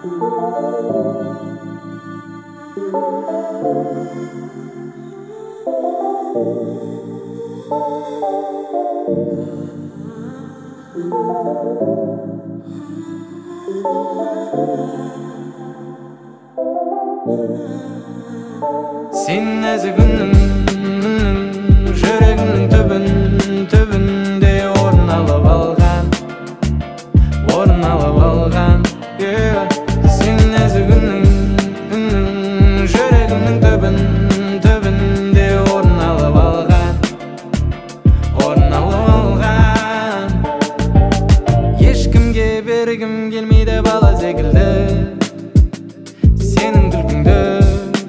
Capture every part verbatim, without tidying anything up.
Sen neziginin yüreğinin tübün tübünde orun alıp algan, orun alıp algan. Yeah. Sen neziginin yüreğinin tübün tübünde orun alıp algan, orun alıp algan. Eşkimge bergim gelmeydi bala zekildi. Senin gülküngde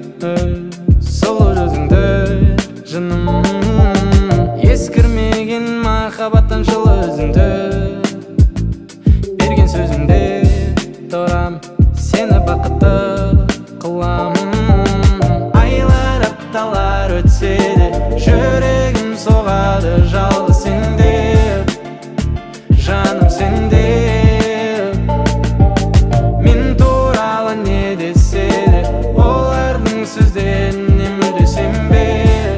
Canım eskirmegin mahabattan şıl özüngde Bergen sözüngde Toram seni bakıtты kılam Aylar aptalar ötsedi Yüreğim soğadı жалғыз sende Жаным sende Мен туралы не десе де Олардың сөздеріне мүлдесем бе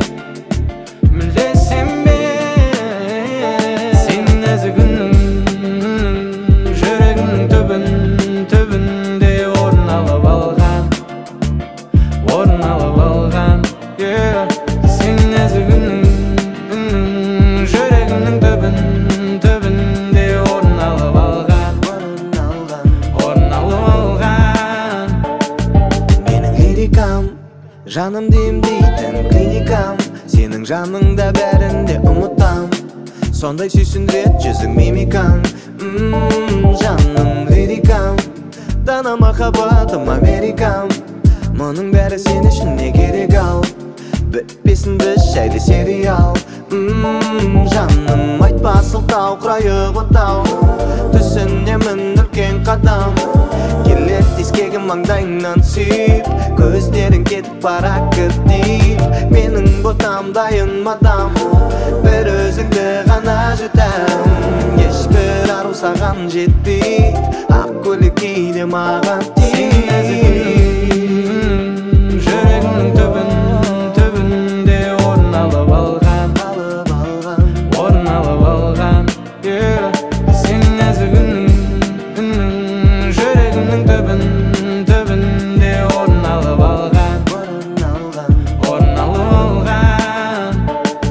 Жаным дейм дейтін клиникам Сенің жаныңда бәрінде ұмытам Сондай сүйсіндірет жүзің мимикаң Ммм, жаным лирикам Дана махаббатым америкам Мұның бәрі сен үшін не керек ал Бітпесін біз жайлы сериал Ммм, жаным айтпа сылтау құрайық отау Түсінемін үлкен қадам Келет тескегім маңдайыңнан сүйіп Көздерің кетіп бара кіртейіп Менің ботам дайын мадам Бір өзіңді ғана жүтәм Ешбір ару саған жетпейді Ақ көйлек кейде маған тиіп Жүрегімнің түбін түбінде орын алып алған Орын алып алған Сен нәзігінің жүрегімнің түбін түбінде орын алып алған Орын алып алған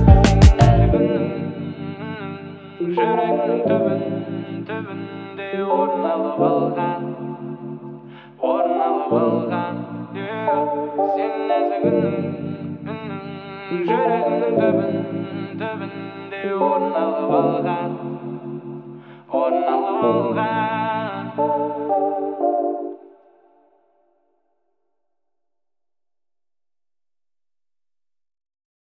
Жүрегімнің түбін түбінде орын алып алған Орын алып алған Сен нәзігінің жүрегімнің түбін түбінде орын алып алған Орын алып алған